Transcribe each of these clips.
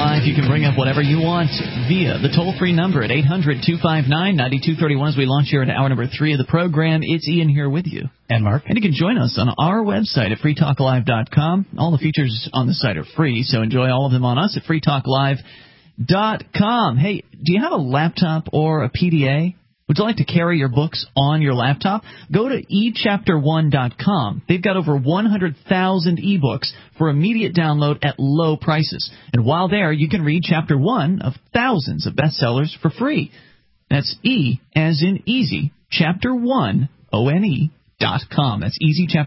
Live. You can bring up whatever you want via the toll-free number at 800-259-9231 as we launch here at hour number 3 of the program. It's Ian here with you. And Mark. And you can join us on our website at freetalklive.com. All the features on the site are free, so enjoy all of them on us at freetalklive.com. Hey, do you have a laptop or a PDA? Would you like to carry your books on your laptop? Go to eChapter1.com. They've got over 100,000 ebooks for immediate download at low prices. And while there, you can read Chapter 1 of thousands of bestsellers for free. That's E as in easy, Chapter 1, ONE.com. That's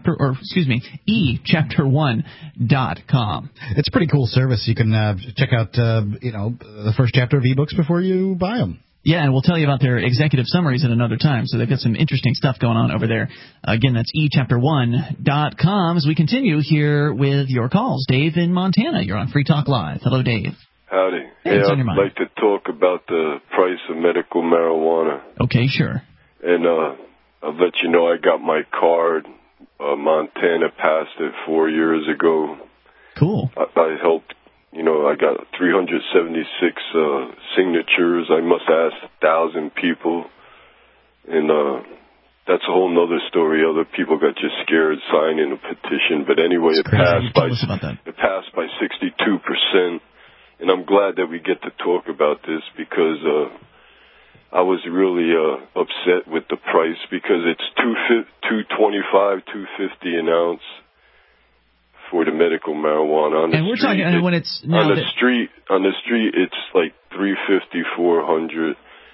eChapter1.com. It's a pretty cool service. You can check out, the first chapter of ebooks before you buy them. Yeah, and we'll tell you about their executive summaries at another time. So they've got some interesting stuff going on over there. Again, that's eChapter1.com. As we continue here with your calls. Dave in Montana, you're on Free Talk Live. Hello, Dave. Howdy. Hey, I'd like to talk about the price of medical marijuana. Okay, sure. And I'll let you know I got my card. Montana passed it 4 years ago. Cool. I helped. I got 376 signatures. I must ask 1,000 people. And that's a whole nother story. Other people got just scared signing a petition. But anyway, it passed by 62%. And I'm glad that we get to talk about this because I was really upset with the price because it's $2.25, $2.50 an ounce for the medical marijuana. On the and we're street, talking when it's on the street it's like $350, $400.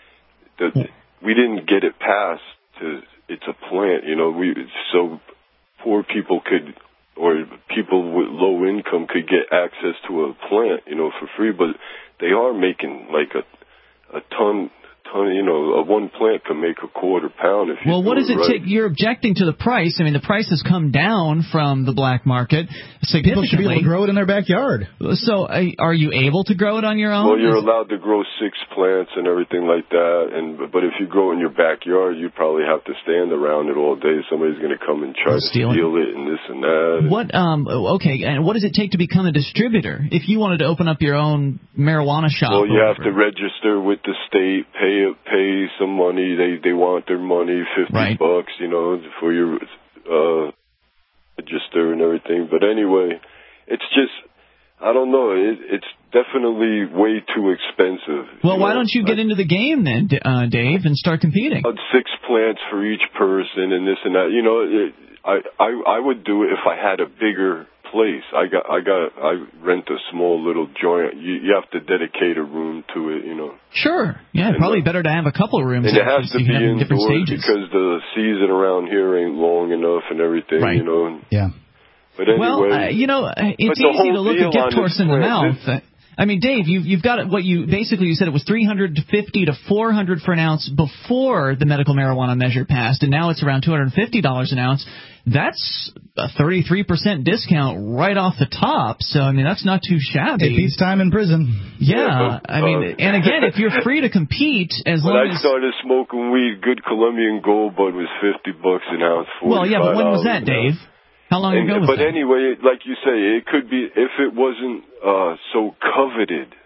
We didn't get it passed to. It's a plant, so poor people could, or people with low income could get access to a plant, for free. But they are making like a ton. One plant can make a quarter pound if you Well, what does it take? You're objecting to the price. I mean, the price has come down from the black market significantly. People should be able to grow it in their backyard. So are you able to grow it on your own? Well, you're allowed to grow 6 plants and everything like that. But if you grow it in your backyard, you probably have to stand around it all day. Somebody's going to come and try to steal it and this and that. Okay, and what does it take to become a distributor? If you wanted to open up your own marijuana shop? Well, you have to register with the state, pay some money. They want their money, $50, for your register and everything. But anyway, it's just, I don't know. It's definitely way too expensive. Well, why don't you get into the game then, Dave, and start competing? 6 plants for each person and this and that. I would do it if I had a bigger place. I rent a small little joint. You have to dedicate a room to it, Sure. Yeah, and probably better to have a couple of rooms. And it has to be in different stages because the season around here ain't long enough and everything, Yeah. But anyway, it's easy to look a gift horse in the mouth. I mean, Dave, you've got what you said it was $350 to $400 for an ounce before the medical marijuana measure passed, and now it's around $250 an ounce. That's a 33% discount right off the top. So I mean, that's not too shabby. It beats time in prison. Yeah, I mean, and again, if you're free to compete, as long as when I started smoking weed, good Colombian Gold Bud was $50 an ounce. Well, yeah, but when was that, Dave? How long ago was that? But anyway, like you say, it could be if it wasn't so coveted,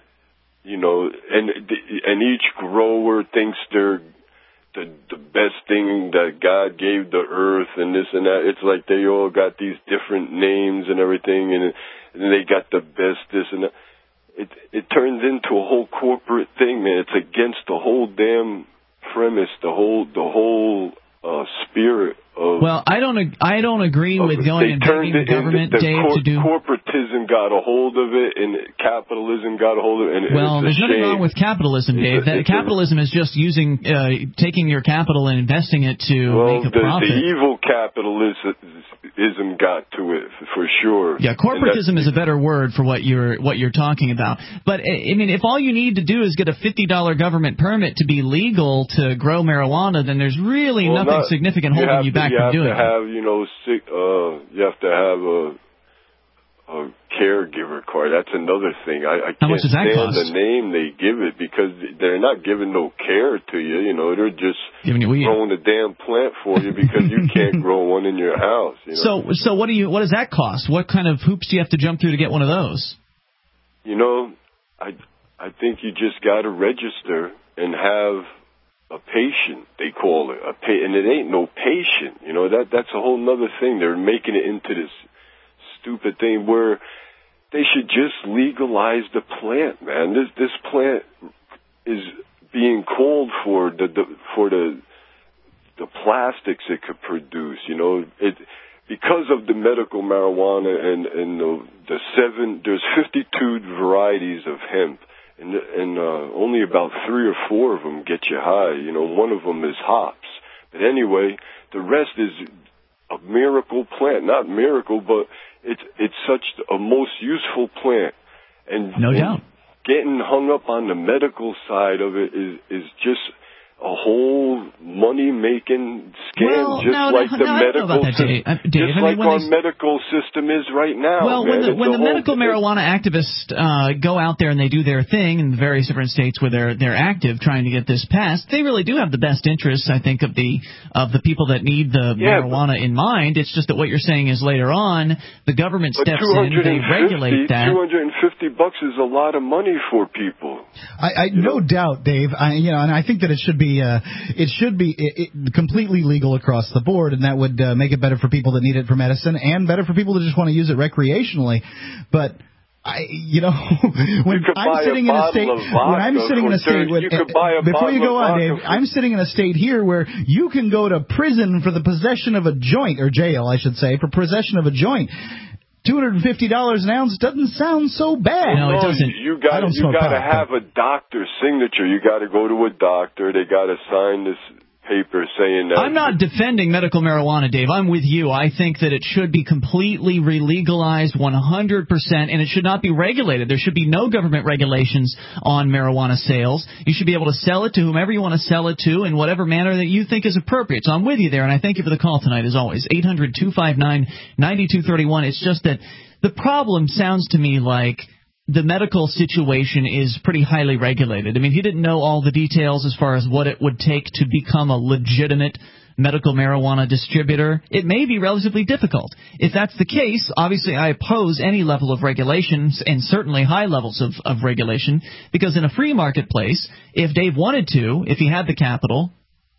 and each grower thinks they're the best thing that God gave the earth and this and that. It's like they all got these different names and everything, and they got the best this and that. It turns into a whole corporate thing, man. It's against the whole damn premise, the whole spirit of. Well, I don't agree with going and begging the government, Dave, to do. Corporatism got a hold of it, and capitalism got a hold of it. Well, there's nothing wrong with capitalism, Dave. Capitalism is just taking your capital and investing it to make a profit. The evil capitalism got to it for sure. Yeah, corporatism is a better word for what you're talking about. But I mean, if all you need to do is get a $50 government permit to be legal to grow marijuana, then there's really nothing significant holding you back from doing it. You have to have a caregiver card. That's another thing. I can't stand the name they give it because they're not giving no care to you. They're just growing a damn plant for you because you can't grow one in your house. So what does that cost? What kind of hoops do you have to jump through to get one of those? I think you just got to register and have a patient, they call it, and it ain't no patient. You know, that's a whole nother thing. They're making it into this stupid thing where they should just legalize the plant, man. This plant is being called for the plastics it could produce. You know, because of the medical marijuana and there's 52 varieties of hemp. And only about 3 or 4 of them get you high. You know, one of them is hops. But anyway, the rest is a miracle plant. Not miracle, but it's such a most useful plant. And no doubt, getting hung up on the medical side of it is just a whole money-making scam, medical system, our medical system is right now. Well, man. when the medical marijuana activists go out there and they do their thing in the various different states where they're active trying to get this passed, they really do have the best interests, I think, of the people that need the marijuana in mind. It's just that what you're saying is later on the government steps in, they regulate that. $250 is a lot of money for people. I no doubt, Dave. And I think that it should be completely legal across the board, and that would make it better for people that need it for medicine and better for people that just want to use it recreationally. But when I'm sitting in a state, before you go on, Dave, I'm sitting in a state here where you can go to prison for the possession of a joint, or jail, I should say, for possession of a joint. $250 an ounce doesn't sound so bad. No, it doesn't. You got to have a doctor's signature. You got to go to a doctor. They got to sign this paper saying that. I'm not defending medical marijuana, Dave. I'm with you. I think that it should be completely re-legalized 100%, and it should not be regulated. There should be no government regulations on marijuana sales. You should be able to sell it to whomever you want to sell it to in whatever manner that you think is appropriate. So I'm with you there, and I thank you for the call tonight, as always. 800-259-9231. It's just that the problem sounds to me like the medical situation is pretty highly regulated. I mean, he didn't know all the details as far as what it would take to become a legitimate medical marijuana distributor. It may be relatively difficult. If that's the case, obviously I oppose any level of regulations, and certainly high levels of regulation, because in a free marketplace, if Dave wanted to, if he had the capital,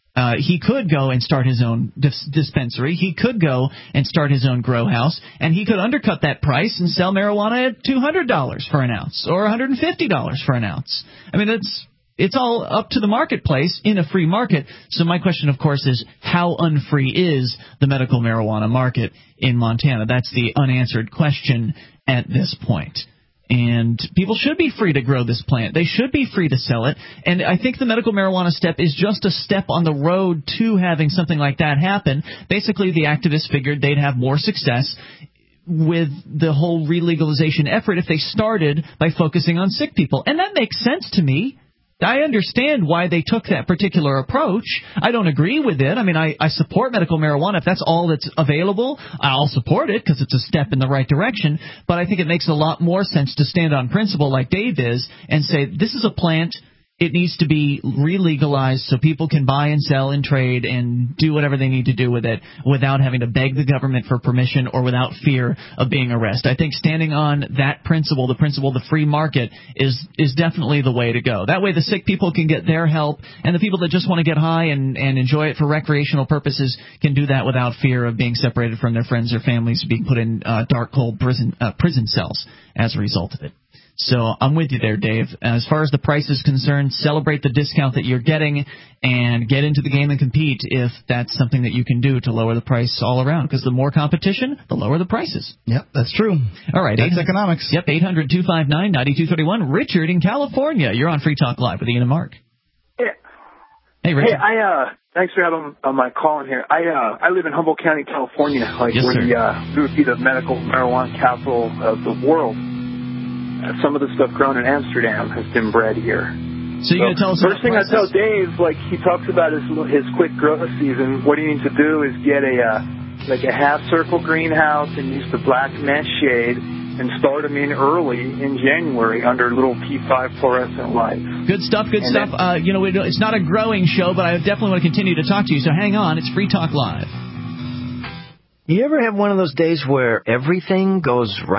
he could go and start his own dispensary. He could go and start his own grow house, and he could undercut that price and sell marijuana at $200 for an ounce or $150 for an ounce. I mean, it's all up to the marketplace in a free market. So my question, of course, is how unfree is the medical marijuana market in Montana? That's the unanswered question at this point. And people should be free to grow this plant. They should be free to sell it. And I think the medical marijuana step is just a step on the road to having something like that happen. Basically, the activists figured they'd have more success with the whole relegalization effort if they started by focusing on sick people. And that makes sense to me. I understand why they took that particular approach. I don't agree with it. I mean, I support medical marijuana. If that's all that's available, I'll support it because it's a step in the right direction. But I think it makes a lot more sense to stand on principle like Dave is and say this is a plant. It needs to be re-legalized so people can buy and sell and trade and do whatever they need to do with it without having to beg the government for permission or without fear of being arrested. I think standing on that principle, the principle of the free market, is definitely the way to go. That way the sick people can get their help, and the people that just want to get high and enjoy it for recreational purposes can do that without fear of being separated from their friends or families, being put in dark, cold prison cells as a result of it. So I'm with you there, Dave. As far as the price is concerned, celebrate the discount that you're getting and get into the game and compete if that's something that you can do to lower the price all around. Because the more competition, the lower the prices. Yep, that's true. All right. That's economics. Yep, 800-259-9231. Richard in California. You're on Free Talk Live with Ian and Mark. Yeah. Hey, Richard. Hey, thanks for having my call in here. I live in Humboldt County, California, we would be the medical marijuana capital of the world. Some of the stuff grown in Amsterdam has been bred here. So you're going to tell us first thing I tell Dave, he talks about his quick growth season. What he needs to do is get a half circle greenhouse and use the black mesh shade and start them in early in January under little P5 fluorescent lights. Good stuff, good stuff. It's not a growing show, but I definitely want to continue to talk to you. So hang on, it's Free Talk Live. You ever have one of those days where everything goes right?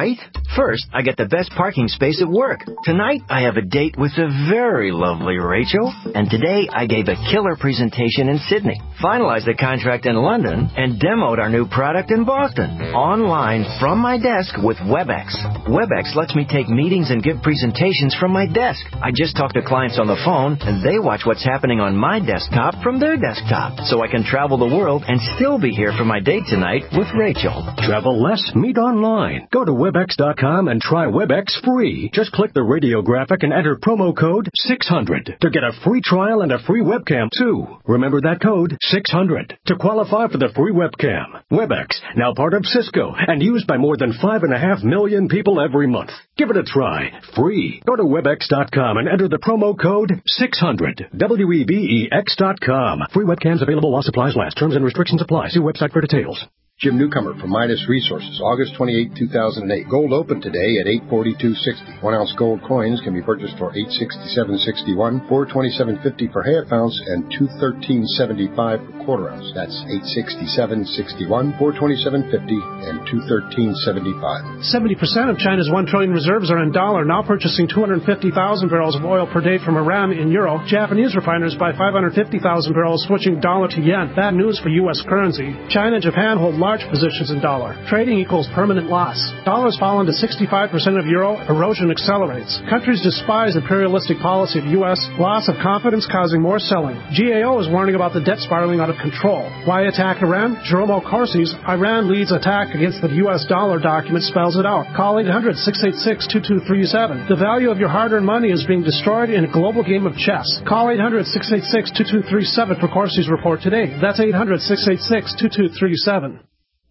First, I get the best parking space at work. Tonight, I have a date with the very lovely Rachel. And today, I gave a killer presentation in Sydney, finalized a contract in London, and demoed our new product in Boston. Online, from my desk with WebEx. WebEx lets me take meetings and give presentations from my desk. I just talk to clients on the phone, and they watch what's happening on my desktop from their desktop. So I can travel the world and still be here for my date tonight with Rachel. Travel less, meet online. Go to WebEx.com and try WebEx free. Just click the radio graphic and enter promo code 600 to get a free trial and a free webcam, too. Remember that code, 600, to qualify for the free webcam. WebEx, now part of Cisco and used by more than 5.5 million people every month. Give it a try. Free. Go to WebEx.com and enter the promo code 600. WEBEX.com. Free webcams available while supplies last. Terms and restrictions apply. See website for details. Jim Newcomer from Midas Resources, August 28, 2008. Gold opened today at $842.60. 1 ounce gold coins can be purchased for $867.61, $427.50 per half ounce, and $213.75 per quarter ounce. That's $867.61, $427.50, and $213.75. 70% of China's 1 trillion reserves are in dollar, now purchasing 250,000 barrels of oil per day from Iran in euro. Japanese refiners buy 550,000 barrels, switching dollar to yen. Bad news for U.S. currency. China and Japan hold large positions in dollar. Trading equals permanent loss. Dollar's fallen to 65% of euro. Erosion accelerates. Countries despise imperialistic policy of U.S. Loss of confidence causing more selling. GAO is warning about the debt spiraling out of control. Why attack Iran? Jerome O'Corsi's Iran leads attack against the U.S. dollar document spells it out. Call 800-686-2237. The value of your hard-earned money is being destroyed in a global game of chess. Call 800-686-2237 for Corsi's report today. That's 800-686-2237.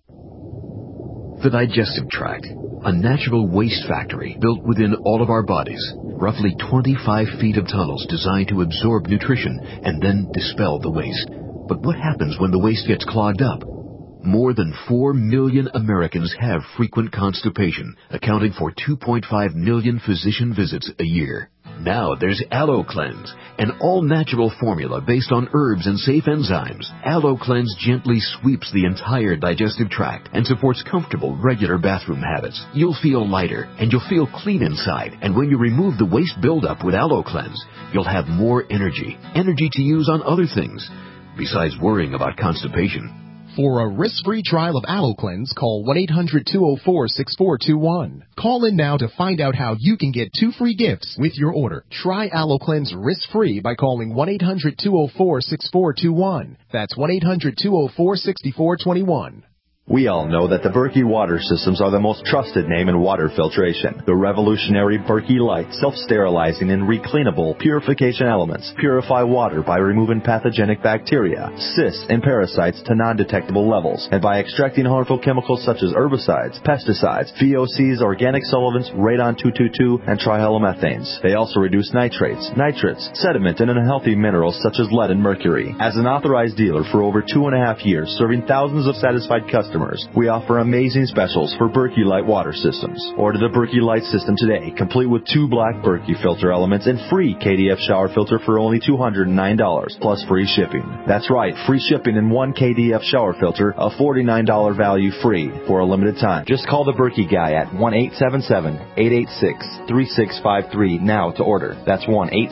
The digestive tract, a natural waste factory built within all of our bodies. Roughly 25 feet of tunnels designed to absorb nutrition and then dispel the waste. But what happens when the waste gets clogged up? More than 4 million Americans have frequent constipation, accounting for 2.5 million physician visits a year. Now there's Aloe Cleanse, an all-natural formula based on herbs and safe enzymes. Aloe Cleanse gently sweeps the entire digestive tract and supports comfortable, regular bathroom habits. You'll feel lighter, and you'll feel clean inside. And when you remove the waste buildup with Aloe Cleanse, you'll have more energy to use on other things, besides worrying about constipation. For a risk-free trial of Aloe Cleanse, call 1-800-204-6421. Call in now to find out how you can get 2 free gifts with your order. Try Aloe Cleanse risk-free by calling 1-800-204-6421. That's 1-800-204-6421. We all know that the Berkey water systems are the most trusted name in water filtration. The revolutionary Berkey Light self-sterilizing and recleanable purification elements purify water by removing pathogenic bacteria, cysts, and parasites to non-detectable levels, and by extracting harmful chemicals such as herbicides, pesticides, VOCs, organic solvents, radon-222, and trihalomethanes. They also reduce nitrates, nitrates, sediment, and unhealthy minerals such as lead and mercury. As an authorized dealer for over 2.5 years, serving thousands of satisfied customers, we offer amazing specials for Berkey Light water systems. Order the Berkey Light system today, complete with 2 black Berkey filter elements and free KDF shower filter for only $209, plus free shipping. That's right, free shipping and 1 KDF shower filter, a $49 value free for a limited time. Just call the Berkey guy at 1-877-886-3653 now to order. That's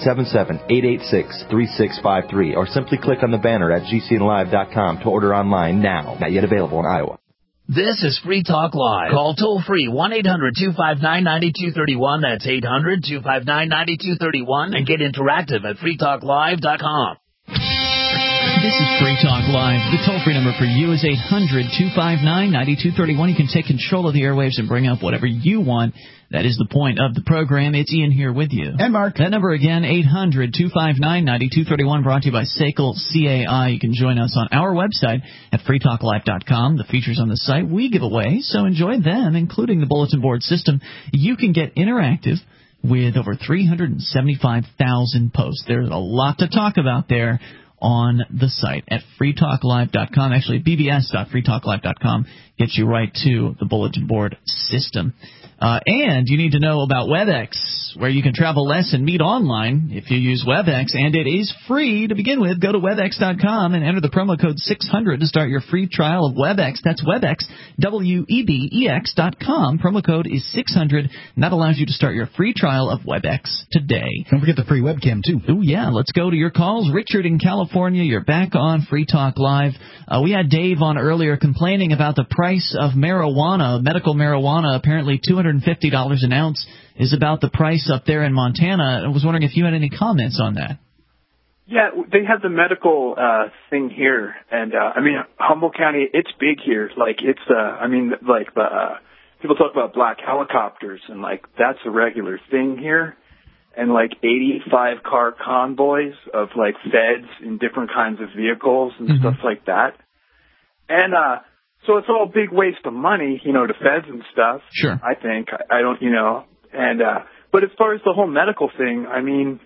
1-877-886-3653, or simply click on the banner at gcnlive.com to order online now. Not yet available in Iowa. This is Free Talk Live. Call toll-free 1-800-259-9231. That's 800-259-9231. And get interactive at freetalklive.com. This is Free Talk Live. The toll-free number for you is 800-259-9231. You can take control of the airwaves and bring up whatever you want. That is the point of the program. It's Ian here with you. And Mark. That number again, 800-259-9231, brought to you by SACL CAI. You can join us on our website at freetalklive.com. The features on the site we give away, so enjoy them, including the bulletin board system. You can get interactive with over 375,000 posts. There's a lot to talk about there on the site at freetalklive.com. Actually, bbs.freetalklive.com gets you right to the bulletin board system. And you need to know about WebEx, where you can travel less and meet online if you use WebEx, and it is free to begin with. Go to WebEx.com and enter the promo code 600 to start your free trial of WebEx. That's WebEx, WEBEX.com. Promo code is 600, and that allows you to start your free trial of WebEx today. Don't forget the free webcam, too. Oh, yeah. Let's go to your calls. Richard in California, you're back on Free Talk Live. We had Dave on earlier complaining about the price of marijuana, medical marijuana. Apparently $250 an ounce is about the price up there in Montana. I was wondering if you had any comments on that. Yeah, they have the medical thing here, and I mean, Humboldt County, it's big here. Like, it's people talk about black helicopters, and like that's a regular thing here. And like 85 car convoys of like feds in different kinds of vehicles and stuff like that. And so it's all a big waste of money, to feds and stuff. Sure. I think. I don't, and but as far as the whole medical thing, I mean,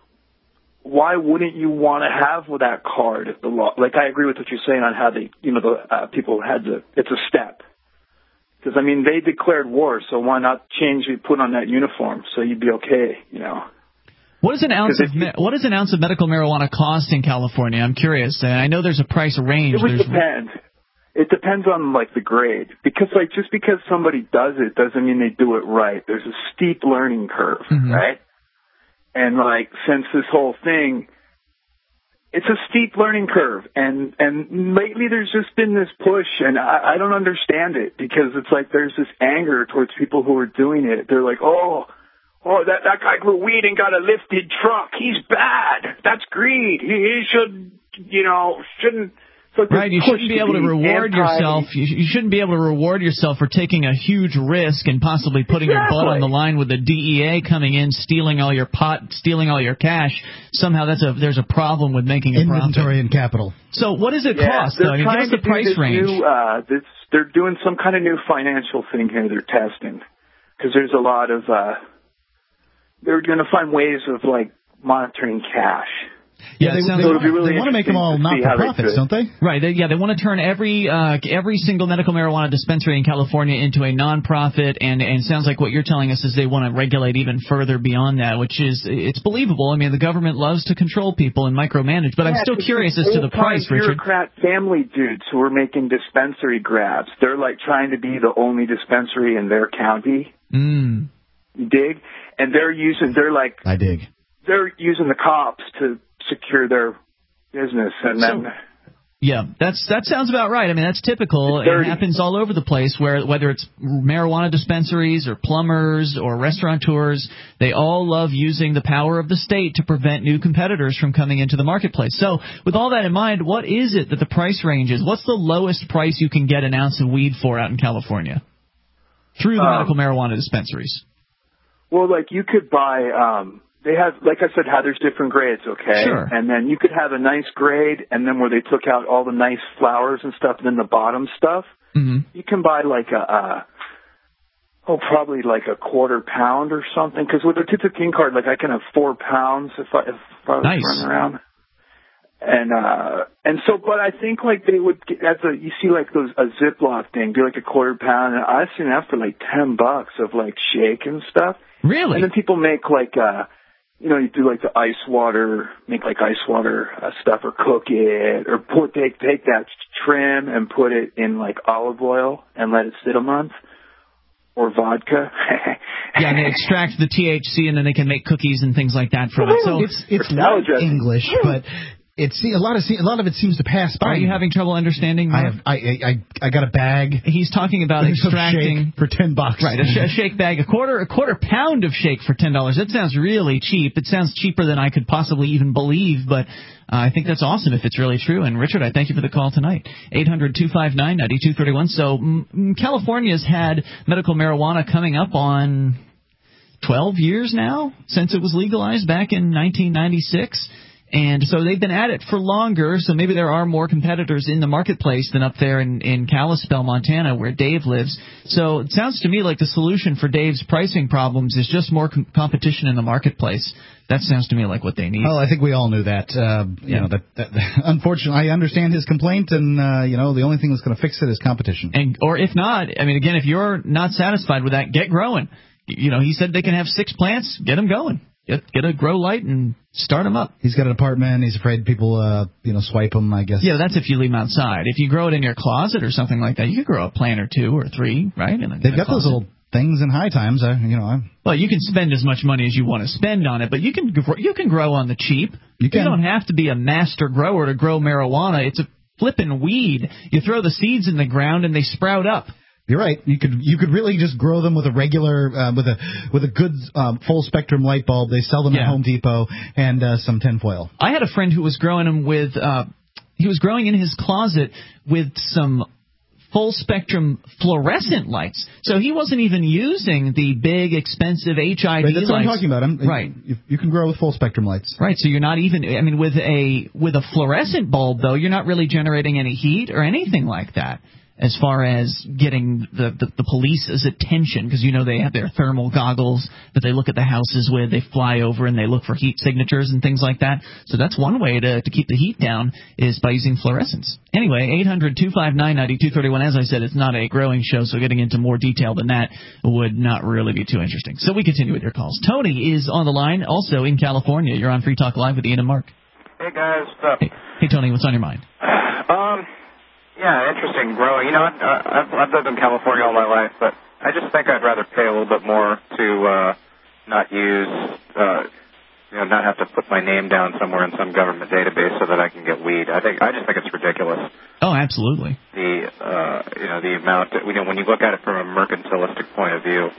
why wouldn't you want to have that card if the law? Like, I agree with what you're saying on how they, the people had to. It's a step. Because, I mean, they declared war, so why not put on that uniform so you'd be okay, What does an ounce of medical marijuana cost in California? I'm curious. I know there's a price range. It would depend. It depends on, like, the grade. Because, like, just because somebody does it doesn't mean they do it right. There's a steep learning curve, right? And, like, since this whole thing, it's a steep learning curve, and lately there's just been this push, and I don't understand it, because it's like there's this anger towards people who are doing it. They're like, oh, that guy grew weed and got a lifted truck. He's bad. That's greed. He shouldn't. So right, you shouldn't be able to reward yourself. You shouldn't be able to reward yourself for taking a huge risk and possibly putting your butt on the line with the DEA coming in, stealing all your pot, stealing all your cash. Somehow there's a problem with making a profit. Inventory and capital. So what does it cost? Though? Give us the price range. They're doing some kind of new financial thing here. They're testing because there's a lot of. They're going to find ways of like monitoring cash. Yeah, they want to make them all not-for-profits, don't they? Right. They want to turn every single medical marijuana dispensary in California into a non-profit, and it sounds like what you're telling us is they want to regulate even further beyond that, which is, it's believable. I mean, the government loves to control people and micromanage, but I'm still curious as to the price, Richard. Bureaucrat family dudes who are making dispensary grabs. They're like trying to be the only dispensary in their county. You dig? And they're using the cops to secure their business, and then that sounds about right. I mean, that's typical. It happens all over the place, whether it's marijuana dispensaries or plumbers or restaurateurs, they all love using the power of the state to prevent new competitors from coming into the marketplace. So with all that in mind, what is it that the price range is? What's the lowest price you can get an ounce of weed for out in California through the medical marijuana dispensaries? Well, like you could buy they have, like I said, how there's different grades, okay? Sure. And then you could have a nice grade, and then where they took out all the nice flowers and stuff, and then the bottom stuff, you can buy like probably like a quarter pound or something. Because with a Tito King card, like I can have 4 pounds if I was running around. And so, but I think like they would get, you see like a Ziploc thing, do like a quarter pound, and I've seen that for like $10 of like shake and stuff. Really? And then people make like you do like the ice water stuff, or cook it, or take that trim and put it in like olive oil and let it sit a month, or vodka. Yeah, and they extract the THC, and then they can make cookies and things like that from it. So it's not English, but a lot of it seems to pass by. Are you having trouble understanding? I got a bag. He's talking about extracting for $10. Right, a shake bag, a quarter pound of shake for $10. That sounds really cheap. It sounds cheaper than I could possibly even believe, but I think that's awesome if it's really true. And Richard, I thank you for the call tonight. 800-259-9231. So California's had medical marijuana coming up on 12 years now since it was legalized back in 1996. And so they've been at it for longer, so maybe there are more competitors in the marketplace than up there in Kalispell, Montana, where Dave lives. So it sounds to me like the solution for Dave's pricing problems is just more competition in the marketplace. That sounds to me like what they need. Well, I think we all knew that. You know, that unfortunately, I understand his complaint, and you know, the only thing that's going to fix it is competition. And or if not, I mean, again, if you're not satisfied with that, get growing. You know, he said they can have 6 plants. Get them going. Get a grow light and start them up. He's got an apartment. He's afraid people, swipe them, I guess. Yeah, that's if you leave them outside. If you grow it in your closet or something like that, you could grow a plant or 2 or 3, right? They've got those little things in High Times. Well, you can spend as much money as you want to spend on it, but you can grow on the cheap. You don't have to be a master grower to grow marijuana. It's a flippin' weed. You throw the seeds in the ground and they sprout up. You're right. You could really just grow them with a regular with a good full spectrum light bulb. They sell them at Home Depot and some tinfoil. I had a friend who was growing them with he was growing in his closet with some full spectrum fluorescent lights. So he wasn't even using the big expensive HID right, that's lights. What I'm talking about. Right. You can grow with full spectrum lights. Right. So you're not even. I mean, with a fluorescent bulb though, you're not really generating any heat or anything like that. As far as getting the police's attention, because you know they have their thermal goggles that they look at the houses with. They fly over and they look for heat signatures and things like that. So that's one way to keep the heat down is by using fluorescents. Anyway, 800-259-9231. As I said, it's not a growing show, so getting into more detail than that would not really be too interesting. So we continue with your calls. Tony is on the line, also in California. You're on Free Talk Live with Ian and Mark. Hey, guys. What's up? Hey, Tony, what's on your mind? Yeah, interesting growing. You know, I've lived in California all my life, but I just think I'd rather pay a little bit more to not use, not have to put my name down somewhere in some government database so that I can get weed. I just think it's ridiculous. Oh, absolutely. The amount that, when you look at it from a mercantilistic point of view,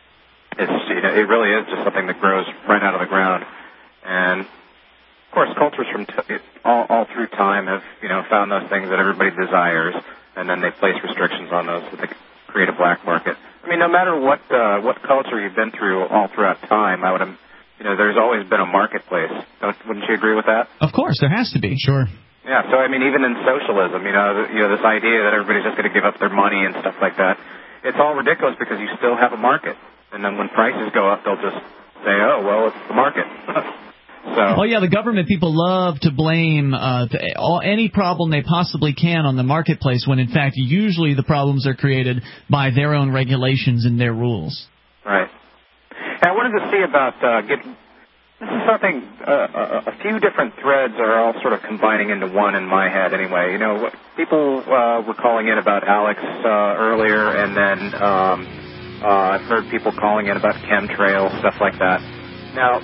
it really is just something that grows right out of the ground. And of course, cultures from all through time have, found those things that everybody desires, and then they place restrictions on those so they create a black market. I mean, no matter what culture you've been through all throughout time, there's always been a marketplace. Wouldn't you agree with that? Of course, there has to be. Sure. Yeah. So I mean, even in socialism, this idea that everybody's just going to give up their money and stuff like that, it's all ridiculous because you still have a market, and then when prices go up, they'll just say, "Oh, well, it's the market." Oh, yeah, the government people love to blame any problem they possibly can on the marketplace when, in fact, usually the problems are created by their own regulations and their rules. Right. And I wanted to see about this is something, a few different threads are all sort of combining into one in my head anyway. People were calling in about Alex earlier, and then I've heard people calling in about chemtrails, stuff like that. Now,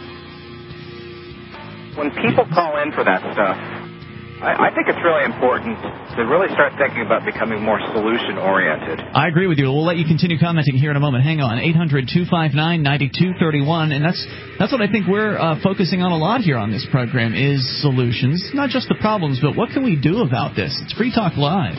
when people call in for that stuff, I think it's really important to really start thinking about becoming more solution-oriented. I agree with you. We'll let you continue commenting here in a moment. Hang on. 800-259-9231. And that's what I think we're focusing on a lot here on this program is solutions. Not just the problems, but what can we do about this? It's Free Talk Live.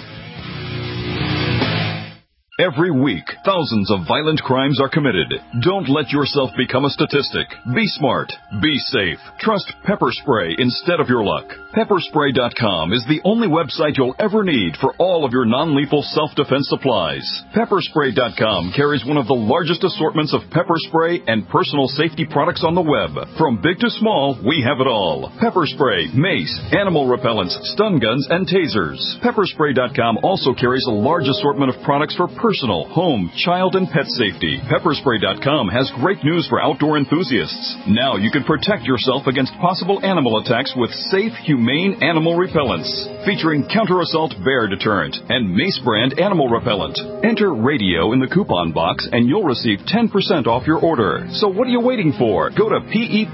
Every week, thousands of violent crimes are committed. Don't let yourself become a statistic. Be smart. Be safe. Trust Pepper Spray instead of your luck. Pepperspray.com is the only website you'll ever need for all of your non-lethal self-defense supplies. Pepperspray.com carries one of the largest assortments of pepper spray and personal safety products on the web. From big to small, we have it all. Pepper spray, mace, animal repellents, stun guns, and tasers. Pepperspray.com also carries a large assortment of products for personal, home, child, and pet safety. Pepperspray.com has great news for outdoor enthusiasts. Now you can protect yourself against possible animal attacks with safe, humane animal repellents. Featuring Counter-Assault Bear Deterrent and Mace Brand Animal Repellent. Enter radio in the coupon box and you'll receive 10% off your order. So what are you waiting for? Go to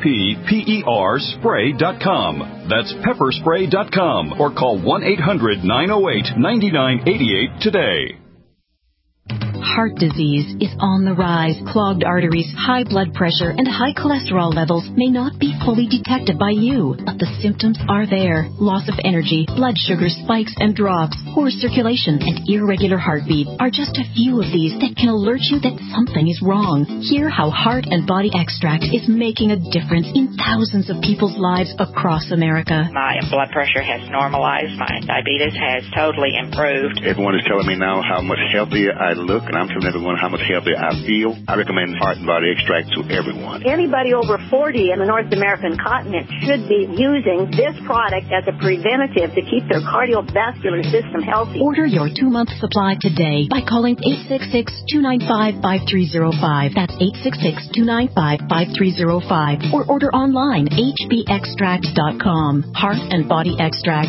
PEPPERspray.com. That's pepperspray.com or call 1-800-908-9988 today. heart disease is on the rise. Clogged arteries, high blood pressure, and high cholesterol levels may not be fully detected by you, but the symptoms are there. Loss of energy, blood sugar spikes and drops, poor circulation, and irregular heartbeat are just a few of these that can alert you that something is wrong. Hear how Heart and Body Extract is making a difference in thousands of people's lives across America. My blood pressure has normalized. My diabetes has totally improved. Everyone is telling me now how much healthier I look, and I'm telling everyone how much healthier I feel. I recommend Heart and Body Extract to everyone. Anybody over 40 in the North American continent should be using this product as a preventative to keep their cardiovascular system healthy. Order your 2-month supply today by calling 866-295-5305. That's 866-295-5305. Or order online, hbextract.com. Heart and Body Extract,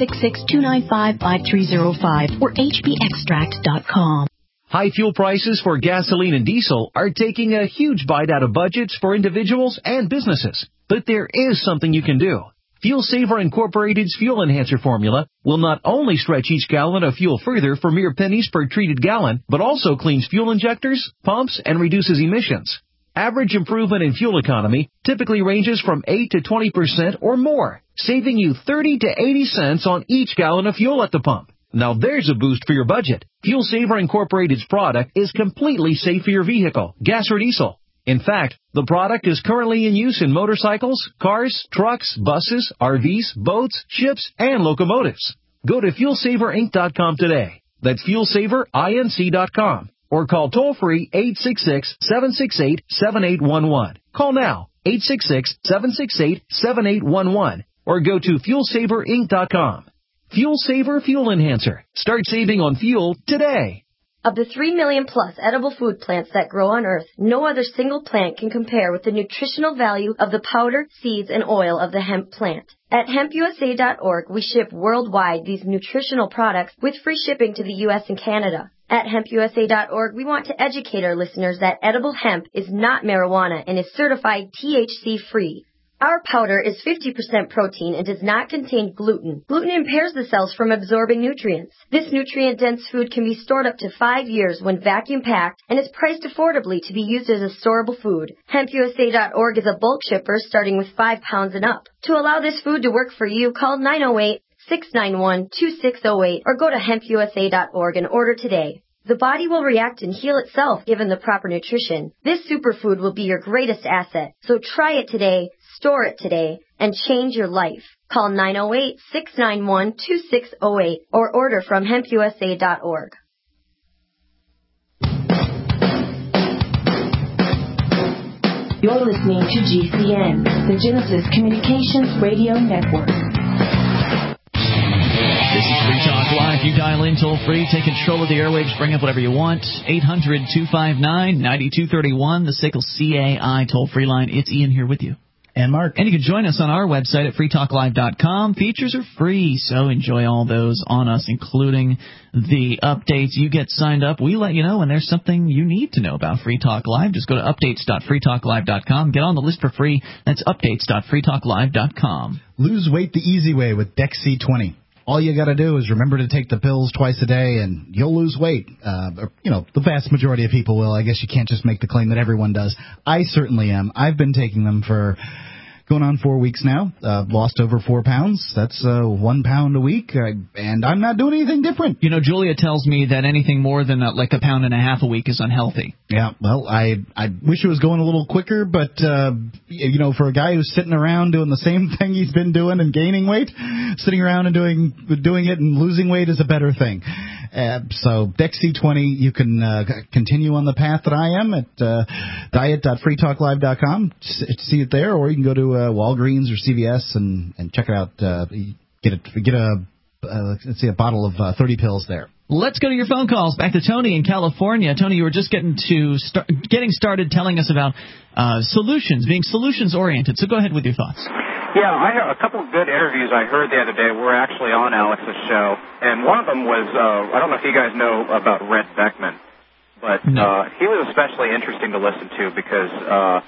866-295-5305 or hbextract.com. High fuel prices for gasoline and diesel are taking a huge bite out of budgets for individuals and businesses. But there is something you can do. Fuel Saver Incorporated's Fuel Enhancer formula will not only stretch each gallon of fuel further for mere pennies per treated gallon, but also cleans fuel injectors, pumps, and reduces emissions. Average improvement in fuel economy typically ranges from 8 to 20% or more, saving you 30 to 80 cents on each gallon of fuel at the pump. Now there's a boost for your budget. Fuel Saver Incorporated's product is completely safe for your vehicle, gas or diesel. In fact, the product is currently in use in motorcycles, cars, trucks, buses, RVs, boats, ships, and locomotives. Go to FuelSaverInc.com today. That's FuelSaverInc.com. Or call toll-free 866-768-7811. Call now, 866-768-7811. Or go to FuelSaverInc.com. Fuel Saver Fuel Enhancer. Start saving on fuel today. Of the 3 million plus edible food plants that grow on Earth, no other single plant can compare with the nutritional value of the powder, seeds, and oil of the hemp plant. At hempusa.org, we ship worldwide these nutritional products with free shipping to the U.S. and Canada. At hempusa.org, we want to educate our listeners that edible hemp is not marijuana and is certified THC-free. Our powder is 50% protein and does not contain gluten. Gluten impairs the cells from absorbing nutrients. This nutrient-dense food can be stored up to 5 years when vacuum-packed and is priced affordably to be used as a storable food. HempUSA.org is a bulk shipper starting with 5 pounds and up. To allow this food to work for you, call 908-691-2608 or go to HempUSA.org and order today. The body will react and heal itself given the proper nutrition. This superfood will be your greatest asset. So try it today, store it today, and change your life. Call 908-691-2608 or order from hempusa.org. You're listening to GCN, the Genesis Communications Radio Network. This is Free Talk Live. You dial in toll free, take control of the airwaves, bring up whatever you want. 800-259-9231, the SACL CAI toll-free line. It's Ian here with you. And Mark. And you can join us on our website at freetalklive.com. Features are free, so enjoy all those on us, including the updates. You get signed up. We let you know when there's something you need to know about Free Talk Live. Just go to updates.freetalklive.com. Get on the list for free. That's updates.freetalklive.com. Lose weight the easy way with DEXC-20. All you got to do is remember to take the pills twice a day, and you'll lose weight. The vast majority of people will. I guess you can't just make the claim that everyone does. I certainly am. I've been taking them for going on 4 weeks now. Lost over 4 pounds. That's 1 pound a week, and I'm not doing anything different. You know, Julia tells me that anything more than like 1.5 pounds a week is unhealthy. Yeah, well, I wish it was going a little quicker, but, for a guy who's sitting around doing the same thing he's been doing and gaining weight, sitting around and doing it and losing weight is a better thing. So DEXC-20, you can continue on the path that I am at diet.freetalklive.com. See it there, or you can go to Walgreens or CVS and check it out. Get a bottle of 30 pills there. Let's go to your phone calls. Back to Tony in California. Tony, you were just getting started telling us about solutions, being solutions-oriented. So go ahead with your thoughts. Yeah, I have a couple of good interviews I heard the other day. We're actually on Alex's show, and one of them was, I don't know if you guys know about Red Beckman, but he was especially interesting to listen to because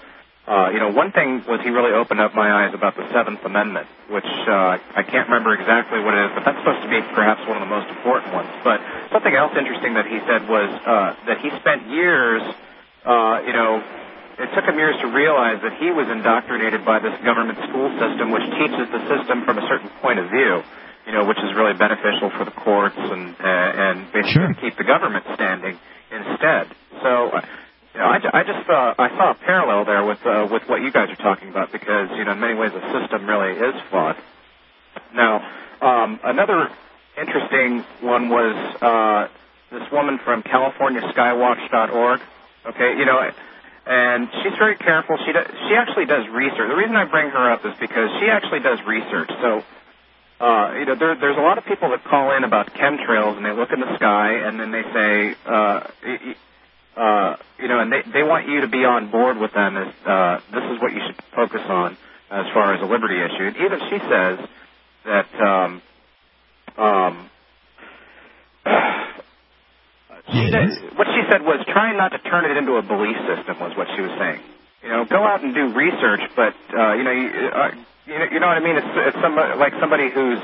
one thing was he really opened up my eyes about the Seventh Amendment, which I can't remember exactly what it is, but that's supposed to be perhaps one of the most important ones. But something else interesting that he said was that he spent years, it took him years to realize that he was indoctrinated by this government school system, which teaches the system from a certain point of view, which is really beneficial for the courts and basically to keep the government standing instead. So, I saw a parallel there with what you guys are talking about because, in many ways the system really is flawed. Now, another interesting one was this woman from CaliforniaSkywatch.org. Okay, and she's very careful. She actually does research. The reason I bring her up is because she actually does research. So, there's a lot of people that call in about chemtrails, and they look in the sky, and then they say, and they want you to be on board with them as this is what you should focus on as far as a liberty issue. And even she says that what she said was trying not to turn it into a belief system was what she was saying. Go out and do research, but you know what I mean. It's somebody who's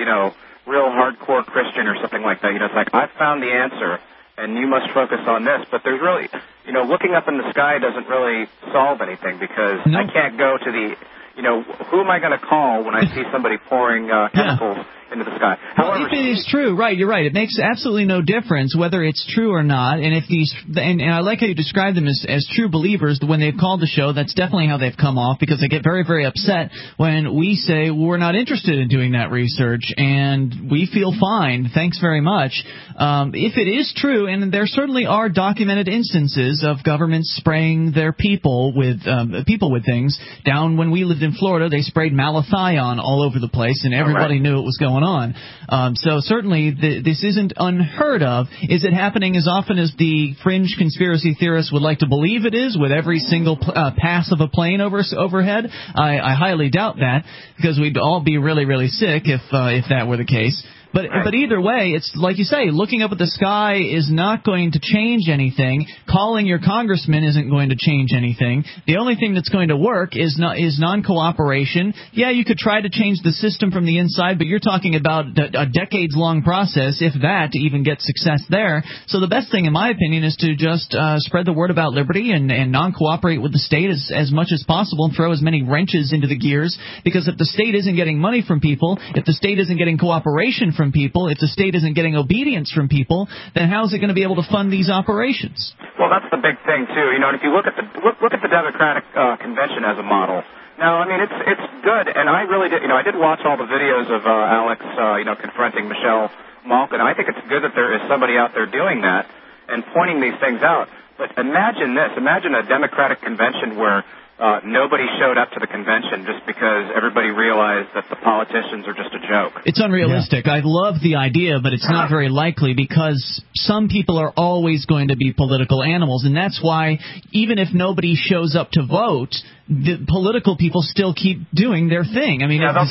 real hardcore Christian or something like that. It's like I've found the answer. And you must focus on this. But there's really, looking up in the sky doesn't really solve anything because I can't go to the, who am I going to call when I see somebody pouring chemicals into the sky? Well, if it is true, right, you're right. It makes absolutely no difference whether it's true or not. And if these, and I like how you describe them as true believers. When they've called the show, that's definitely how they've come off because they get very, very upset when we say we're not interested in doing that research and we feel fine. Thanks very much. If it is true, and there certainly are documented instances of governments spraying their people with things. Down when we lived in Florida, they sprayed malathion all over the place, and everybody knew it was going on. So certainly this isn't unheard of. Is it happening as often as the fringe conspiracy theorists would like to believe it is, with every single pass of a plane overhead? I highly doubt that, because we'd all be really, really sick if that were the case. But either way, it's like you say, looking up at the sky is not going to change anything. Calling your congressman isn't going to change anything. The only thing that's going to work is non-cooperation. Yeah, you could try to change the system from the inside, but you're talking about a decades-long process, if that, to even get success there. So the best thing, in my opinion, is to just spread the word about liberty and non-cooperate with the state as much as possible and throw as many wrenches into the gears, because if the state isn't getting money from people, if the state isn't getting cooperation from people, if the state isn't getting obedience from people, then how is it going to be able to fund these operations? Well, that's the big thing too. And if you look at the Democratic convention as a model. Now, I mean, it's good, and I really did. I did watch all the videos of Alex, confronting Michelle Malkin. I think it's good that there is somebody out there doing that and pointing these things out. But imagine this: imagine a Democratic convention where nobody showed up to the convention just because everybody realized that the politicians are just a joke. It's unrealistic. I love the idea, but it's not very likely, because some people are always going to be political animals, and that's why even if nobody shows up to vote, the political people still keep doing their thing. I mean, if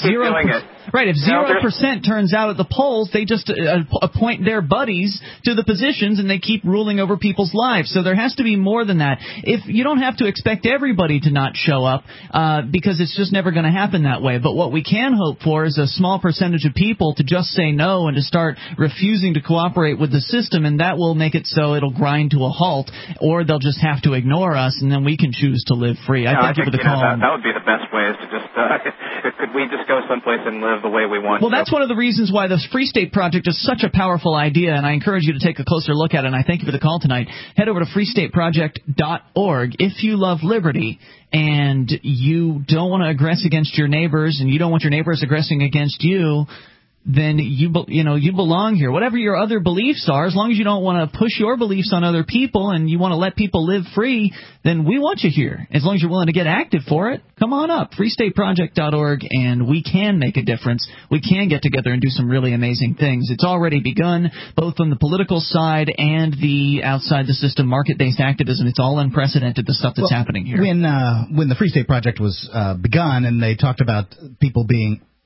0% turns out at the polls, they just appoint their buddies to the positions, and they keep ruling over people's lives. So there has to be more than that. If you don't have to expect everybody to not show up, because it's just never going to happen that way. But what we can hope for is a small percentage of people to just say no and to start refusing to cooperate with the system, and that will make it so it'll grind to a halt, or they'll just have to ignore us, and then we can choose to live free. I thank you for the call. That would be the best way, is to just could we just go someplace and live the way we want? Well, that's one of the reasons why the Free State Project is such a powerful idea, and I encourage you to take a closer look at it, and I thank you for the call tonight. Head over to freestateproject.org. If you love liberty and you don't want to aggress against your neighbors, and you don't want your neighbors aggressing against you, then you belong here. Whatever your other beliefs are, as long as you don't want to push your beliefs on other people and you want to let people live free, then we want you here. As long as you're willing to get active for it, come on up, freestateproject.org, and we can make a difference. We can get together and do some really amazing things. It's already begun, both on the political side and the outside the system market-based activism. It's all unprecedented, the stuff that's happening here. When the Free State Project was begun, and they talked about people being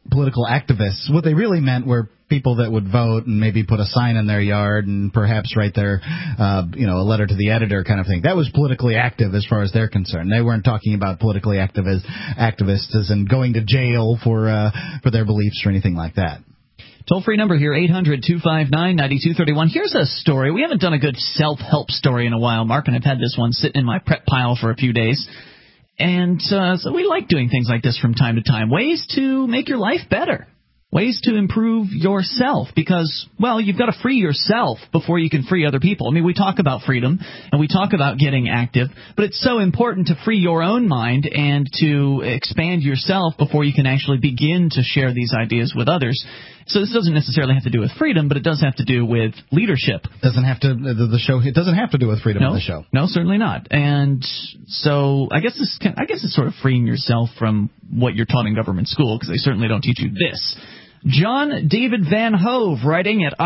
political activists. What they really meant were people that would vote and maybe put a sign in their yard and perhaps write their, a letter to the editor kind of thing. That was politically active as far as they're concerned. They weren't talking about politically activists as in going to jail for their beliefs or anything like that. Toll-free number here, 800-259-9231. Here's a story. We haven't done a good self-help story in a while, Mark, and I've had this one sitting in my prep pile for a few days. And so we like doing things like this from time to time. Ways to make your life better. Ways to improve yourself because, well, you've got to free yourself before you can free other people. I mean, we talk about freedom and we talk about getting active, but it's so important to free your own mind and to expand yourself before you can actually begin to share these ideas with others. So this doesn't necessarily have to do with freedom, but it does have to do with leadership. It doesn't have to do with freedom of the show. No, certainly not. And so I guess it's sort of freeing yourself from what you're taught in government school, because they certainly don't teach you this. John David Van Hove, writing at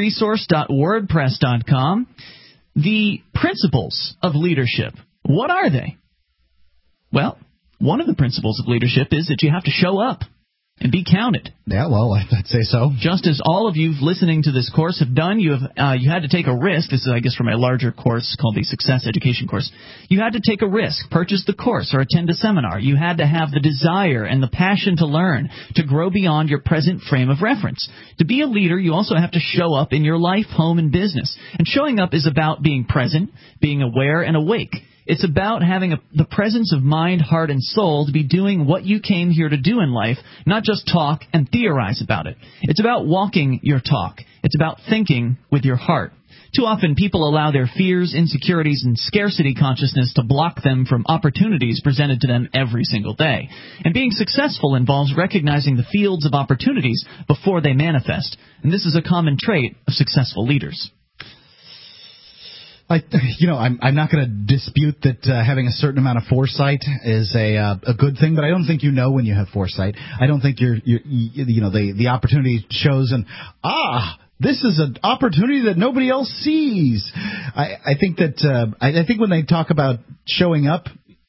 icresource.wordpress.com. The principles of leadership, what are they? Well, one of the principles of leadership is that you have to show up and be counted. Yeah, well, I'd say so. Just as all of you listening to this course have done, you had to take a risk. This is, I guess, from a larger course called the Success Education course. You had to take a risk, purchase the course, or attend a seminar. You had to have the desire and the passion to learn, to grow beyond your present frame of reference. To be a leader, you also have to show up in your life, home, and business. And showing up is about being present, being aware, and awake. It's about having the presence of mind, heart, and soul to be doing what you came here to do in life, not just talk and theorize about it. It's about walking your talk. It's about thinking with your heart. Too often, people allow their fears, insecurities, and scarcity consciousness to block them from opportunities presented to them every single day. And being successful involves recognizing the fields of opportunities before they manifest. And this is a common trait of successful leaders. I'm not going to dispute that having a certain amount of foresight is a good thing, but I don't think you know when you have foresight. I don't think the opportunity shows this is an opportunity that nobody else sees. I think when they talk about showing up,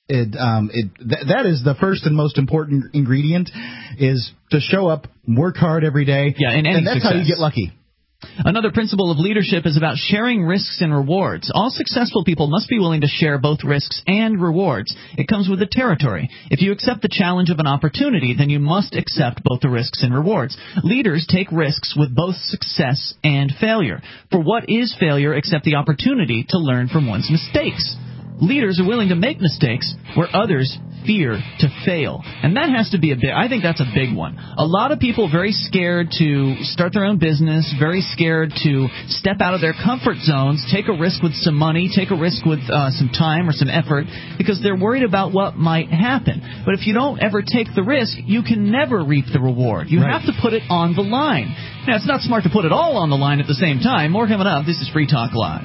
that is the first and most important ingredient, is to show up, work hard every day, and that's success. How you get lucky. Another principle of leadership is about sharing risks and rewards. All successful people must be willing to share both risks and rewards. It comes with the territory. If you accept the challenge of an opportunity, then you must accept both the risks and rewards. Leaders take risks with both success and failure. For what is failure except the opportunity to learn from one's mistakes? Leaders are willing to make mistakes where others fear to fail. And that has to be I think that's a big one. A lot of people very scared to start their own business, very scared to step out of their comfort zones, take a risk with some money, take a risk with some time or some effort, because they're worried about what might happen. But if you don't ever take the risk, you can never reap the reward. You have to put it on the line. Now, it's not smart to put it all on the line at the same time. More coming up. This is Free Talk Live.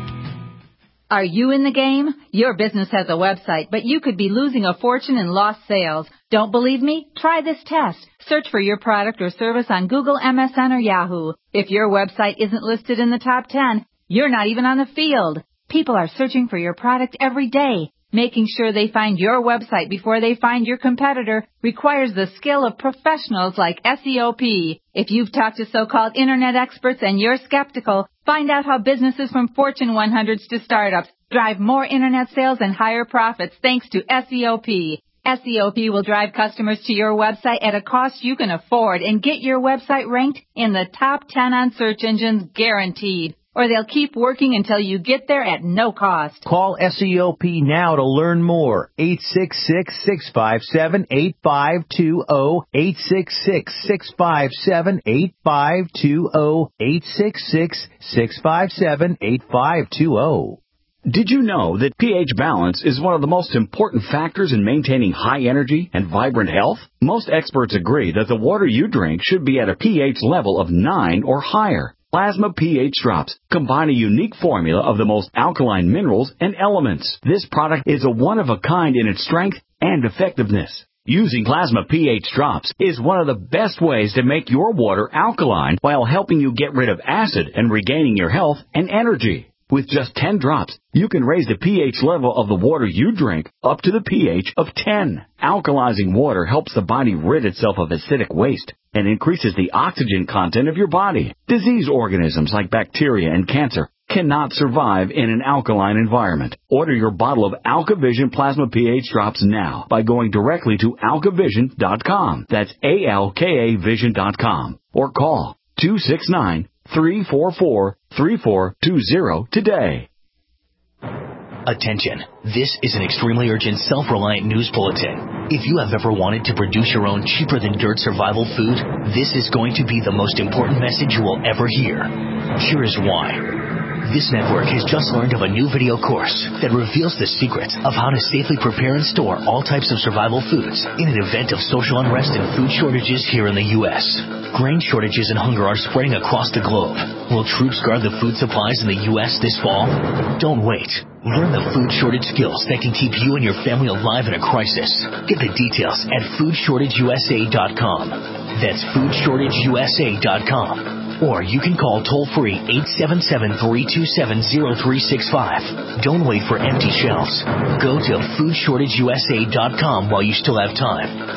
Are you in the game? Your business has a website, but you could be losing a fortune in lost sales. Don't believe me? Try this test. Search for your product or service on Google, MSN, or Yahoo. If your website isn't listed in the top 10, you're not even on the field. People are searching for your product every day. Making sure they find your website before they find your competitor requires the skill of professionals like SEOP. If you've talked to so-called internet experts and you're skeptical, find out how businesses from Fortune 100s to startups drive more internet sales and higher profits thanks to SEOP. SEOP will drive customers to your website at a cost you can afford and get your website ranked in the top 10 on search engines guaranteed. Or they'll keep working until you get there at no cost. Call SEOP now to learn more. 866-657-8520. 866-657-8520. 866-657-8520. Did you know that pH balance is one of the most important factors in maintaining high energy and vibrant health? Most experts agree that the water you drink should be at a pH level of 9 or higher. Plasma pH Drops combine a unique formula of the most alkaline minerals and elements. This product is a one-of-a-kind in its strength and effectiveness. Using Plasma pH Drops is one of the best ways to make your water alkaline while helping you get rid of acid and regaining your health and energy. With just 10 drops, you can raise the pH level of the water you drink up to the pH of 10. Alkalizing water helps the body rid itself of acidic waste and increases the oxygen content of your body. Disease organisms like bacteria and cancer cannot survive in an alkaline environment. Order your bottle of AlkaVision Plasma pH drops now by going directly to alkavision.com. That's ALKAvision.com. Or call 269-344-3420 today. Attention. This is an extremely urgent, self-reliant news bulletin. If you have ever wanted to produce your own cheaper-than-dirt survival food, this is going to be the most important message you will ever hear. Here is why. This network has just learned of a new video course that reveals the secrets of how to safely prepare and store all types of survival foods in an event of social unrest and food shortages here in the U.S. Grain shortages and hunger are spreading across the globe. Will troops guard the food supplies in the U.S. this fall? Don't wait. Learn the food shortage skills that can keep you and your family alive in a crisis. Get the details at foodshortageusa.com. That's foodshortageusa.com. Or you can call toll-free 877-327-0365. Don't wait for empty shelves. Go to foodshortageusa.com while you still have time.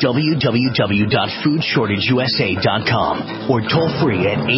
www.foodshortageusa.com. Or toll-free at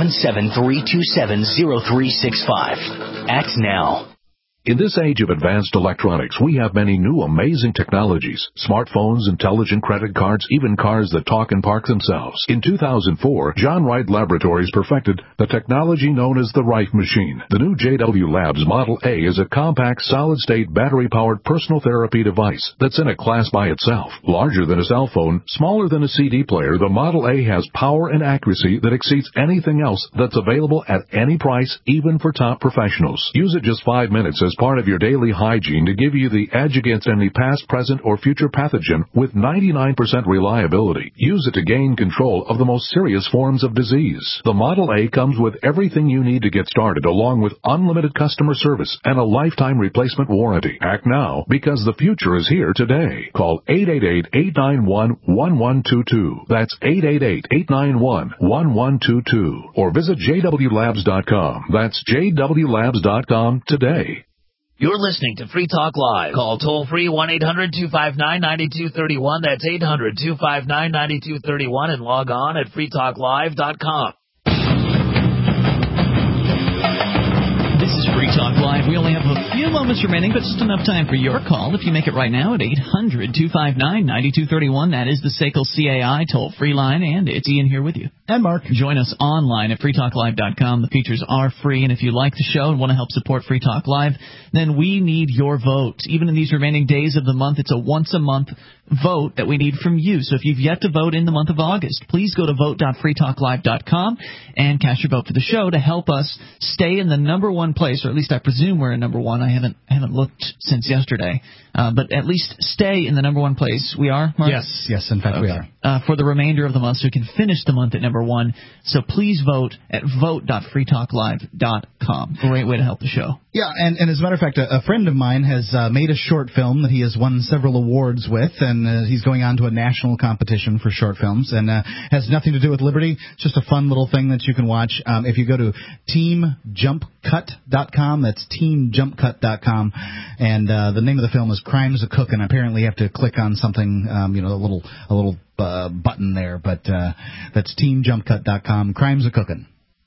877-327-0365. Act now. In this age of advanced electronics, we have many new amazing technologies. Smartphones, intelligent credit cards, even cars that talk and park themselves. In 2004, John Wright Laboratories perfected the technology known as the Wright Machine. The new JW Labs Model A is a compact, solid-state, battery-powered personal therapy device that's in a class by itself. Larger than a cell phone, smaller than a CD player, the Model A has power and accuracy that exceeds anything else that's available at any price, even for top professionals. Use it just 5 minutes as part of your daily hygiene to give you the edge against any past, present, or future pathogen with 99% reliability. Use it to gain control of the most serious forms of disease. The Model A comes with everything you need to get started, along with unlimited customer service and a lifetime replacement warranty. Act now, because the future is here today. Call 888-891-1122. That's 888-891-1122. Or visit jwlabs.com. That's jwlabs.com today. You're listening to Free Talk Live. Call toll-free 1-800-259-9231. That's 800-259-9231. And log on at freetalklive.com. This is Free Talk Live. We only have a few moments remaining, but just enough time for your call. If you make it right now at 800-259-9231, that is the SACL CAI toll-free line, and it's Ian here with you. And Mark. Join us online at freetalklive.com. The features are free, and if you like the show and want to help support Free Talk Live, then we need your vote. Even in these remaining days of the month, it's a once-a-month vote that we need from you. So if you've yet to vote in the month of August, please go to vote.freetalklive.com and cast your vote for the show to help us stay in the number one place, or at least I presume we're in number one. I haven't looked since yesterday, but at least stay in the number one place. We are, Mark? Yes, in fact we are. For the remainder of the month, so we can finish the month at number one. So please vote at vote.freetalklive.com. Great way to help the show. Yeah, and as a matter of fact, a friend of mine has made a short film that he has won several awards with, and he's going on to a national competition for short films, and has nothing to do with Liberty. It's just a fun little thing that you can watch. If you go to teamjumpcut.com, that's teamjumpcut.com, and the name of the film is Crimes A Cookin'. Apparently you have to click on something, a little button there, but that's teamjumpcut.com, Crimes A Cookin'.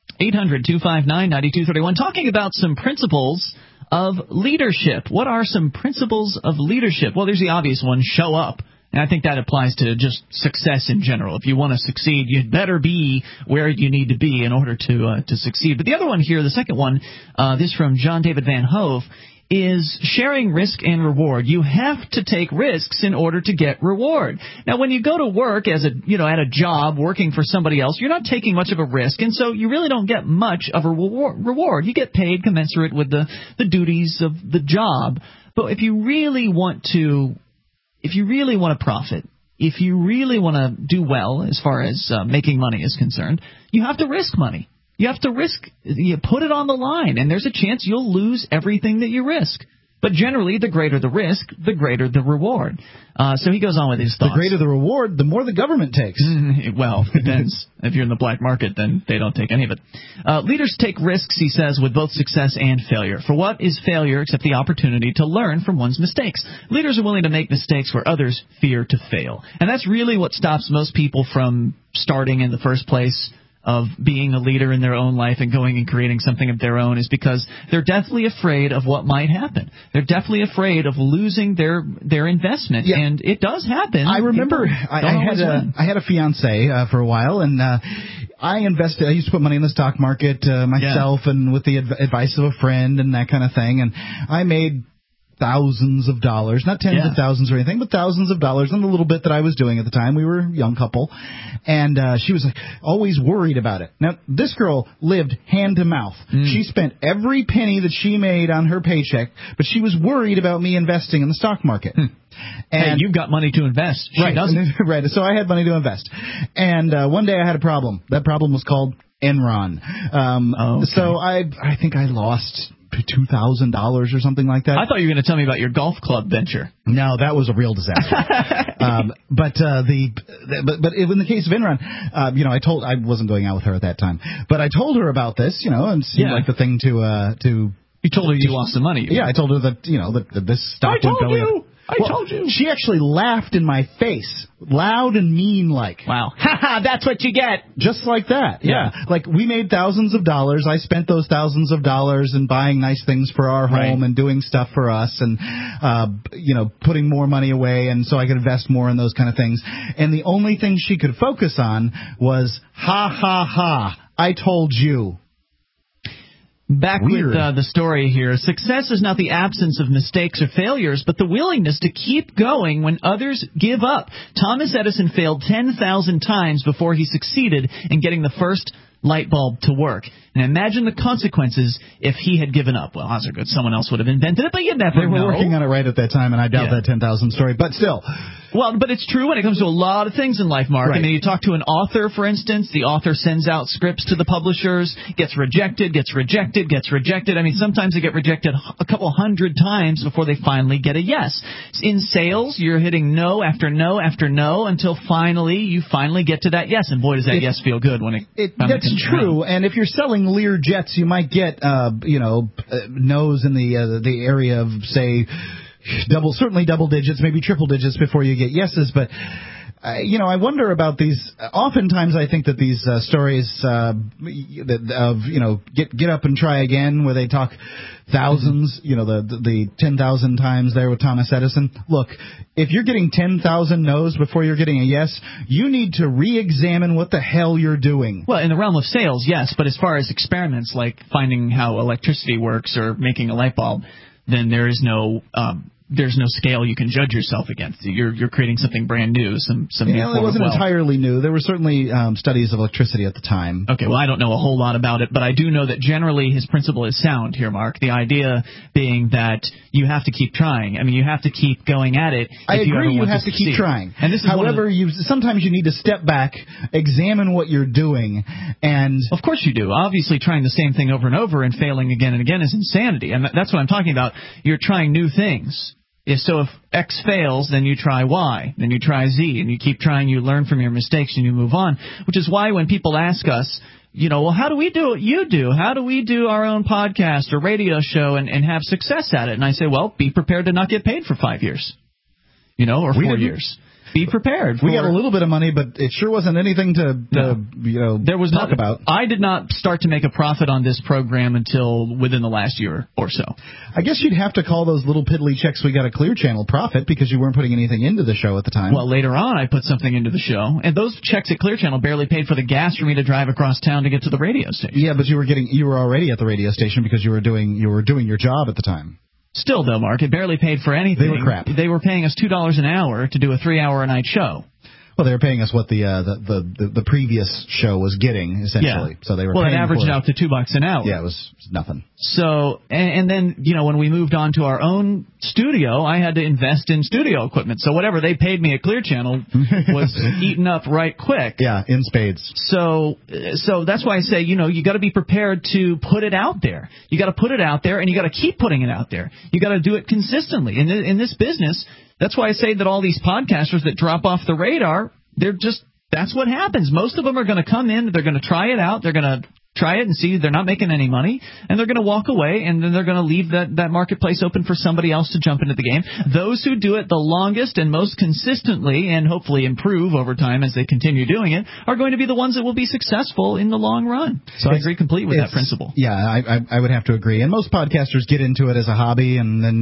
800-259-9231, talking about some principles of leadership. What are some principles of leadership? Well, there's the obvious one, show up. And I think that applies to just success in general. If you want to succeed, you'd better be where you need to be in order to succeed. But the other one here, the second one, this from John David Van Hove, is sharing risk and reward. You have to take risks in order to get reward. Now, when you go to work at a job working for somebody else, you're not taking much of a risk, and so you really don't get much of a reward. You get paid commensurate with the duties of the job. But if you really want to profit, if you really want to do well as far as making money is concerned, you have to risk money. You have to you put it on the line, and there's a chance you'll lose everything that you risk. But generally, the greater the risk, the greater the reward. So he goes on with his thoughts. The greater the reward, the more the government takes. Well, it depends. If you're in the black market, then they don't take any of it. Leaders take risks, he says, with both success and failure. For what is failure except the opportunity to learn from one's mistakes? Leaders are willing to make mistakes where others fear to fail. And that's really what stops most people from starting in the first place, of being a leader in their own life and going and creating something of their own, is because they're deathly afraid of what might happen. They're deathly afraid of losing their investment, and it does happen. I remember I had a fiance for a while, and I invested. I used to put money in the stock market myself, and with the advice of a friend and that kind of thing, and I made thousands of dollars, not tens of thousands or anything, but thousands of dollars on the little bit that I was doing at the time. We were a young couple, and she was always worried about it. Now, this girl lived hand to mouth. She spent every penny that she made on her paycheck, but she was worried about me investing in the stock market. And hey, you've got money to invest. She doesn't. Right, so I had money to invest. And one day I had a problem. That problem was called Enron. So I think I lost $2,000 or something like that. I thought you were going to tell me about your golf club venture. No, that was a real disaster. But in the case of Enron, I wasn't going out with her at that time, but I told her about this, and it seemed like the thing to. You told her you lost some money. Yeah, I told her that that this stock went belly up. I told you. She actually laughed in my face, loud and mean like. Wow. Ha, that's what you get. Just like that. Yeah. Like, we made thousands of dollars. I spent those thousands of dollars in buying nice things for our home and doing stuff for us and, putting more money away, and so I could invest more in those kind of things. And the only thing she could focus on was, ha, ha, ha, I told you. Back with the story here. Success is not the absence of mistakes or failures, but the willingness to keep going when others give up. Thomas Edison failed 10,000 times before he succeeded in getting the first light bulb to work. And imagine the consequences if he had given up. Well, odds are good someone else would have invented it, but you never know. They were working on it right at that time, and I doubt that 10,000 story, but still. Well, but it's true when it comes to a lot of things in life, Mark. Right. I mean, you talk to an author, for instance, the author sends out scripts to the publishers, gets rejected. I mean, sometimes they get rejected a couple hundred times before they finally get a yes. In sales, you're hitting no after no after no until you finally get to that yes. And boy, does that yes feel good when it that's true. And if you're selling Lear jets, you might get, no's in the area of, say, certainly double digits, maybe triple digits before you get yeses. But, I wonder about these. Oftentimes I think that these stories get up and try again, where they talk thousands, the 10,000 times there with Thomas Edison. Look, if you're getting 10,000 no's before you're getting a yes, you need to re-examine what the hell you're doing. Well, in the realm of sales, yes, but as far as experiments like finding how electricity works or making a light bulb, then there's no scale you can judge yourself against. You're creating something brand new. It wasn't entirely new. There were certainly studies of electricity at the time. Okay, well, I don't know a whole lot about it, but I do know that generally his principle is sound here, Mark. The idea being that you have to keep trying. I mean, you have to keep going at it. I agree. You have to keep trying. And this is however, sometimes you need to step back, examine what you're doing, and of course you do. Obviously, trying the same thing over and over and failing again and again is insanity, and that's what I'm talking about. You're trying new things. So if X fails, then you try Y, then you try Z, and you keep trying, you learn from your mistakes, and you move on, which is why when people ask us, well, how do we do what you do? How do we do our own podcast or radio show and have success at it? And I say, well, be prepared to not get paid for 5 years, or 4 years. Be prepared. We got a little bit of money, but it sure wasn't anything to talk about. I did not start to make a profit on this program until within the last year or so. I guess you'd have to call those little piddly checks we got a Clear Channel profit because you weren't putting anything into the show at the time. Well, later on I put something into the show, and those checks at Clear Channel barely paid for the gas for me to drive across town to get to the radio station. Yeah, but you were already at the radio station because you were doing your job at the time. Still, though, Mark, it barely paid for anything. They were crap. They were paying us $2 an hour to do a 3-hour-a-night show. Well, they were paying us what the previous show was getting, essentially. Yeah. So they were it paying averaged out to $2 an hour. Yeah, it was nothing. So, and then, when we moved on to our own studio, I had to invest in studio equipment. So whatever they paid me at Clear Channel was eaten up right quick. Yeah, in spades. So that's why I say, you got to be prepared to put it out there. You got to put it out there, and you got to keep putting it out there. You got to do it consistently. In this business, that's why I say that all these podcasters that drop off the radar, that's what happens. Most of them are going to come in, they're going to try it out, they're going to try it and see they're not making any money, and they're going to walk away, and then they're going to leave that marketplace open for somebody else to jump into the game. Those who do it the longest and most consistently and hopefully improve over time as they continue doing it are going to be the ones that will be successful in the long run. So I agree completely with that principle. Yeah, I would have to agree. And most podcasters get into it as a hobby, and then,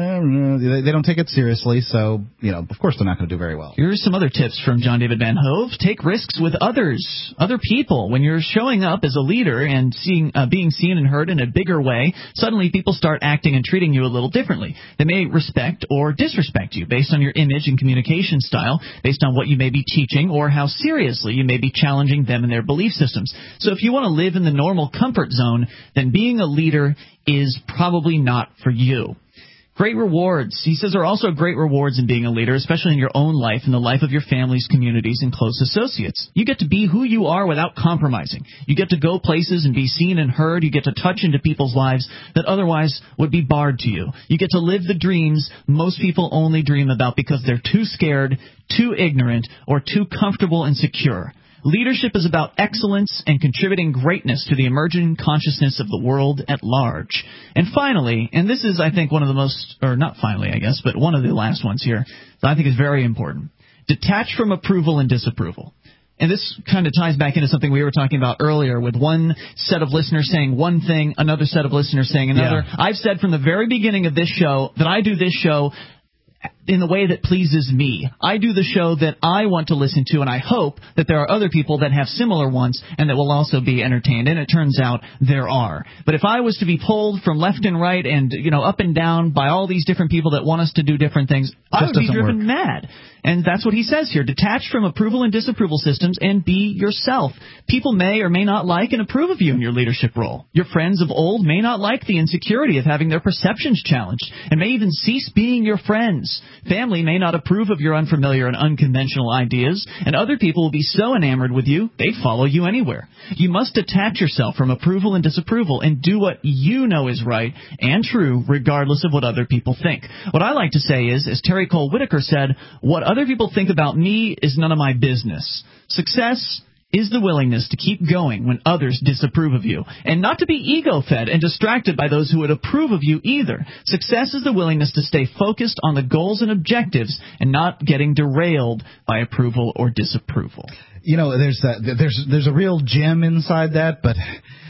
they don't take it seriously, so, of course they're not going to do very well. Here's some other tips from John David Van Hove. Take risks with others, other people. When you're showing up as a leader and being seen and heard in a bigger way, suddenly people start acting and treating you a little differently. They may respect or disrespect you based on your image and communication style, based on what you may be teaching, or how seriously you may be challenging them and their belief systems. So if you want to live in the normal comfort zone, then being a leader is probably not for you. Great rewards. He says there are also great rewards in being a leader, especially in your own life and the life of your families, communities, and close associates. You get to be who you are without compromising. You get to go places and be seen and heard. You get to touch into people's lives that otherwise would be barred to you. You get to live the dreams most people only dream about because they're too scared, too ignorant, or too comfortable and secure. Leadership is about excellence and contributing greatness to the emerging consciousness of the world at large. And finally, and this is, I think, one of the most, or not finally, I guess, but one of the last ones here that I think is very important. Detach from approval and disapproval. And this kind of ties back into something we were talking about earlier with one set of listeners saying one thing, another set of listeners saying another. Yeah. I've said from the very beginning of this show that I do this show in the way that pleases me. I do the show that I want to listen to, and I hope that there are other people that have similar ones and that will also be entertained, and it turns out there are. But if I was to be pulled from left and right and, up and down by all these different people that want us to do different things, I would be driven mad. And that's what he says here. Detach from approval and disapproval systems and be yourself. People may or may not like and approve of you in your leadership role. Your friends of old may not like the insecurity of having their perceptions challenged and may even cease being your friends. Family may not approve of your unfamiliar and unconventional ideas, and other people will be so enamored with you, they'd follow you anywhere. You must detach yourself from approval and disapproval and do what you know is right and true, regardless of what other people think. What I like to say is, as Terry Cole Whitaker said, what other people think about me is none of my business. Success is the willingness to keep going when others disapprove of you, and not to be ego-fed and distracted by those who would approve of you either. Success is the willingness to stay focused on the goals and objectives and not getting derailed by approval or disapproval. There's a real gem inside that, but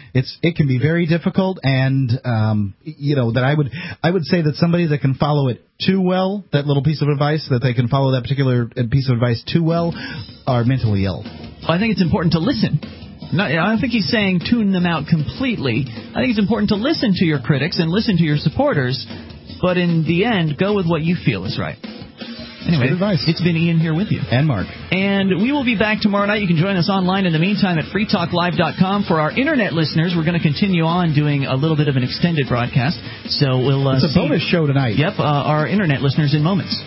it can be very difficult, and that I would say that somebody that can follow it too well, that little piece of advice, that they can follow that particular piece of advice too well, are mentally ill. I think it's important to listen. I don't think he's saying tune them out completely. I think it's important to listen to your critics and listen to your supporters, but in the end, go with what you feel is right. Anyway, it's been Ian here with you. And Mark. And we will be back tomorrow night. You can join us online in the meantime at freetalklive.com. For our Internet listeners, we're going to continue on doing a little bit of an extended broadcast. So we'll it's a bonus show tonight. Yep, our Internet listeners in moments.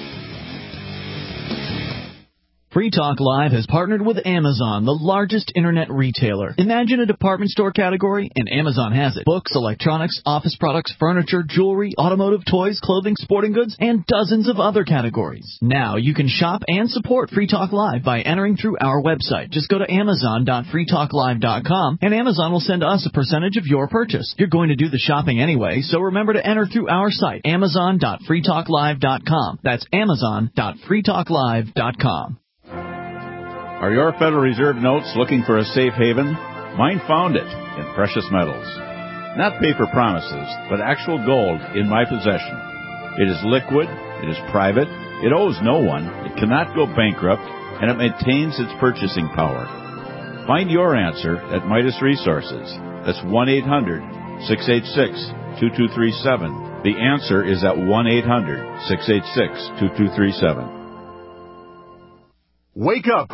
Free Talk Live has partnered with Amazon, the largest internet retailer. Imagine a department store category, and Amazon has it. Books, electronics, office products, furniture, jewelry, automotive, toys, clothing, sporting goods, and dozens of other categories. Now you can shop and support Free Talk Live by entering through our website. Just go to amazon.freetalklive.com, and Amazon will send us a percentage of your purchase. You're going to do the shopping anyway, so remember to enter through our site, amazon.freetalklive.com. That's amazon.freetalklive.com. Are your Federal Reserve notes looking for a safe haven? Mine found it in precious metals. Not paper promises, but actual gold in my possession. It is liquid, it is private, it owes no one, it cannot go bankrupt, and it maintains its purchasing power. Find your answer at Midas Resources. That's 1-800-686-2237. The answer is at 1-800-686-2237. Wake up!